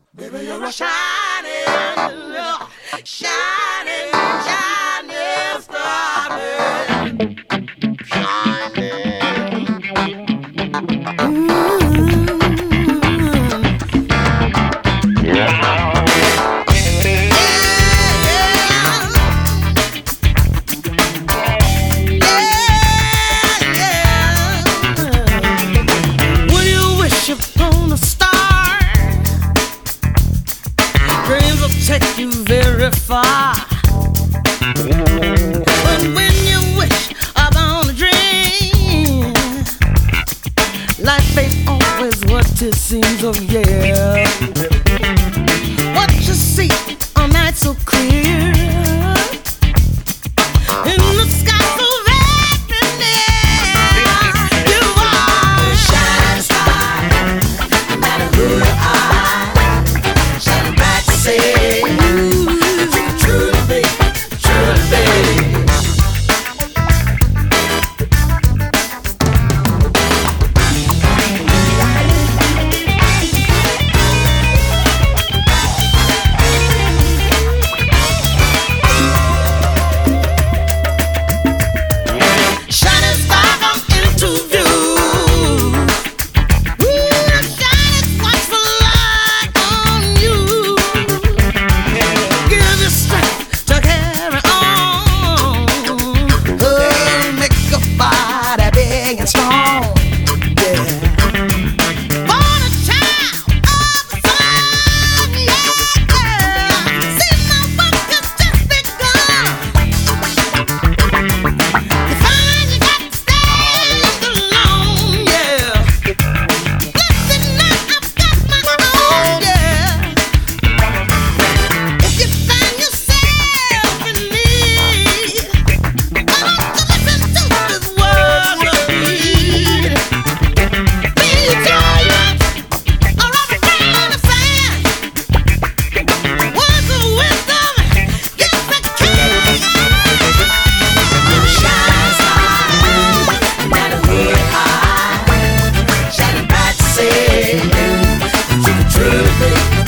Baby, you're a shining, shining star. Will you wish upon a star? Dreams will take you very far. But when you wish upon a dream, life ain't always what it seems, oh yeah. What you see on night so clear, in the sky so very you are a shining star, no matter who you are, shining bright to say, truly be, truly be. Shining star come into view. Shining watchful light on you. Give you strength to carry on. Make your body big and strong. Yeah. Born a child of the sun, yeah. See, my work has just begun. You find you got to stand alone, yeah. Listen now, I've got my own, yeah. If you find yourself in need, why don't you listen to this word of need? Be giant or a grain of sand. Words of wisdom, yes, I can. Shining star, no matter who you are, shining bright to say, truly be.